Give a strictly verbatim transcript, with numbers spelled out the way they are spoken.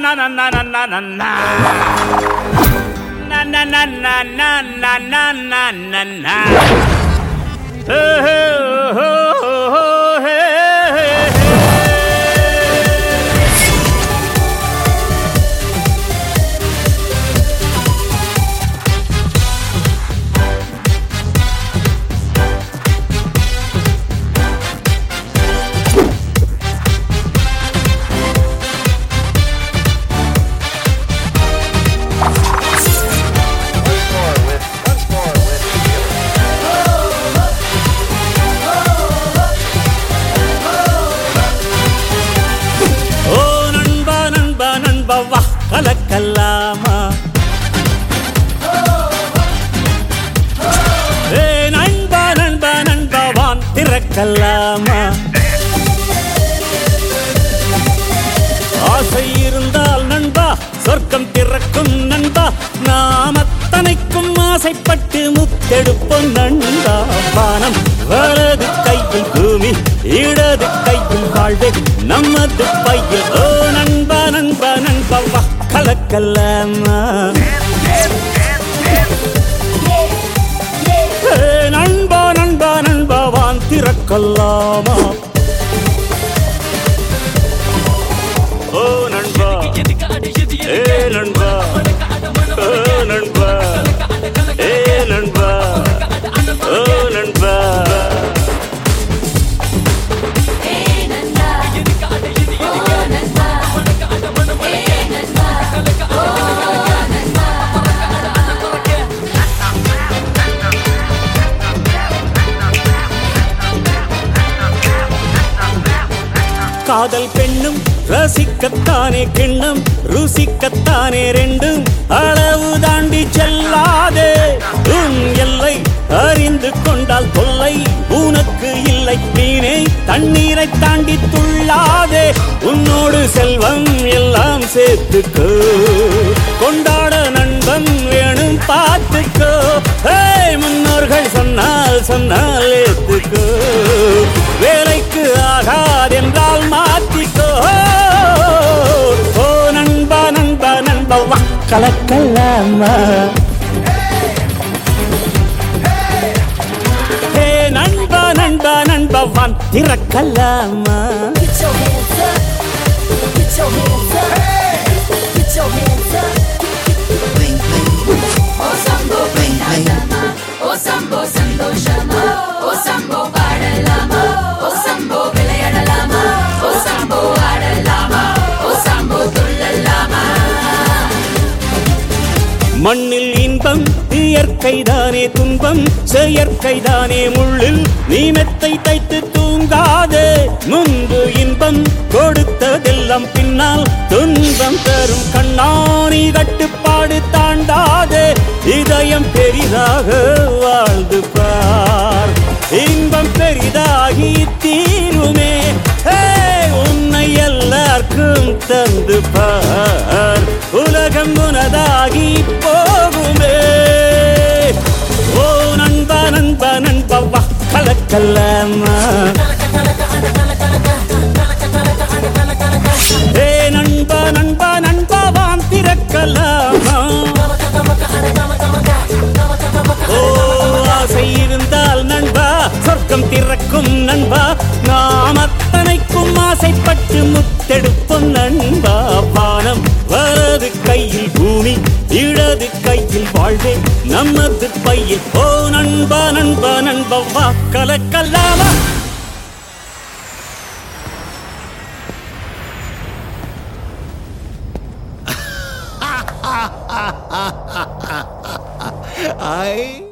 கலக்கல்லாமா ஏ நண்பா நண்பா நண்பவான் திறக்கல்லாமா ஆசை இருந்தால் நண்பா சொர்க்கம் திறக்கும் நண்பா நாம் அத்தனைக்கும் ஆசைப்பட்டு முத்தெடுப்போம் நண்பா வானம் வலது கையில் பூமி இடது கையில் வாழ்வே நமது பையில் ஓ நண்பா நண்பா நண்பா வா கலக்கல்லாமா நண்பா நண்பா நண்பா வான் திறக்கல்லாமா ஓ நண்பா ஏ நண்பா ஓ நண்பா ஏ நண்பா ஓ நண்பா காதல் பெண்ணும் ரசிக்கத்தானே கிண்ணம் ருசிக்கத்தானே ரெண்டும் அளவு தாண்டி செல்லாதே உன் எல்லை அறிந்து கொண்டால் தொல்லை உனக்கு இல்லை மீனே தண்ணீரை தாண்டி துள்ளாதே உன்னோடு செல்வம் எல்லாம் சேர்த்துக்கோ கொண்டாட நண்பன் வேணும் பார்த்துக்கோ முன்னோர்கள் சொன்னால் சொன்னால் ஏத்துக்கோ வேலைக்கு ஆகாதென்றால் மாற்றிக்கோ ஓ நண்பா நண்பா நண்பா வா கலக்கல்லாமா ஹே நண்பா நண்பா நண்பா வான் திறக்கல்லாமா மண்ணில் இன்பம் இயற்கைதானே துன்பம் செயற்கைதானே முள்ளில் நீ மெத்தை தைத்து தூங்காதே முன்பு இன்பம் கொடுத்ததெல்லாம் பின்னால் துன்பம் தரும் கண்ணாணி கட்டுப்பாடு தாண்டாதே இதயம் பெரிதாக வாழ்ந்து பார் இன்பம் பெரிதாகி தீருமே உன்னை எல்லாருக்கும் தந்து பார் உலகம் உனதாகி போகுமே ஓ நண்பா நண்பா நண்பா வா கலக்கல்லாமா ஏ நண்பா நண்பா நண்பா வான் திறக்கல்லாமா ஓ ஆசை இருந்தால் நண்பா சொர்க்கம் திறக்கும் நண்பா நாம் அத்தனைக்கும் ஆசைப்பட்டு முத்தெடுப்போம் நண்பா வானம் வலது கையில் பூமி இடது கையில் வாழ்வே நமது பையில் ஓ நண்பா நண்பா நண்பா வா கலக்கல்லாமா I